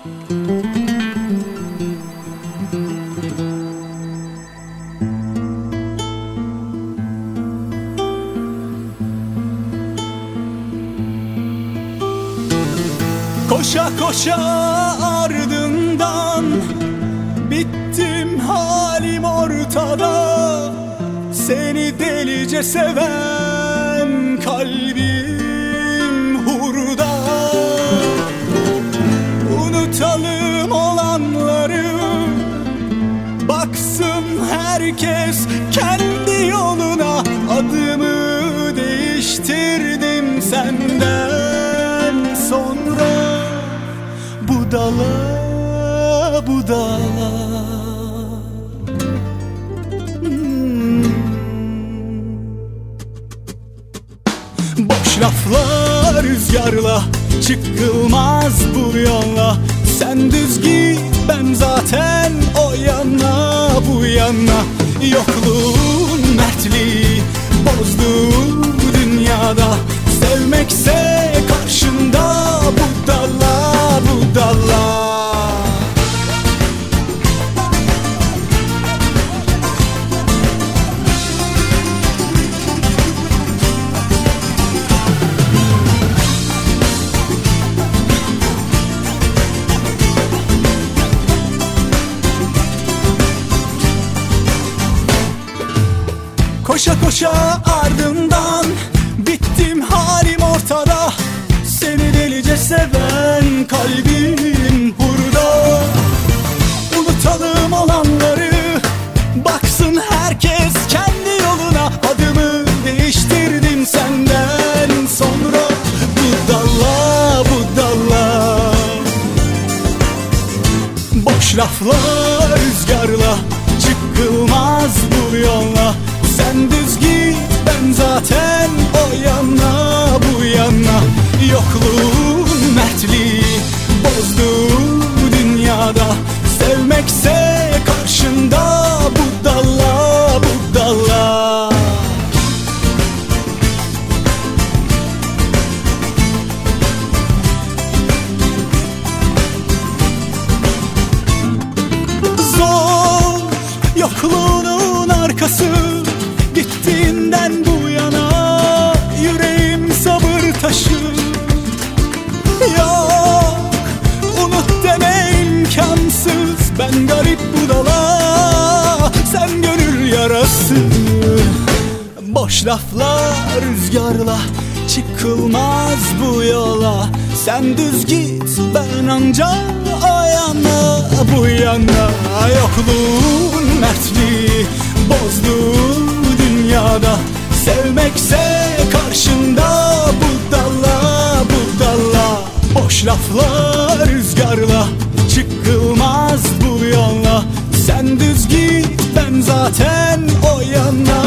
Koşa koşa ardından bittim, halim ortada. Seni delice seven kalbim hurda. Unutalım olanları, baksın herkes kendi yoluna. Adımı değiştirdim senden sonra, budala budala. Boş laflar rüzgarla, çıkılmaz bu yolla. Sen düz git, ben zaten o yana bu yana. Yokluğun mertliği bozdu dünyada. Sevmekse karşında budala budala. Koşa koşa ardından bittim, halim ortada. Seni delice seven kalbim burada. Unutalım olanları, baksın herkes kendi yoluna. Adımı değiştirdim senden sonra, budala budala. Boş laflar rüzgarla, çıkılmaz bu yolla. Sen düz git, ben zaten o yana bu yana. Yokluğun mertliği bozdu dünyada. Sevmekse karşında budala budala. Zor yokluğunun arkası, gittiğinden bu yana yüreğim sabır taşı. Yok, unut deme imkansız. Ben garip budala, sen gönül yarası. Boş laflar rüzgarla, çıkılmaz bu yola. Sen düz git, ben anca o yana bu yana. Yokluğun mertliği bozdu dünyada. Sevmekse karşında budala budala. Boş laflar rüzgarla, çıkılmaz bu yolla. Sen düz git, ben zaten o yana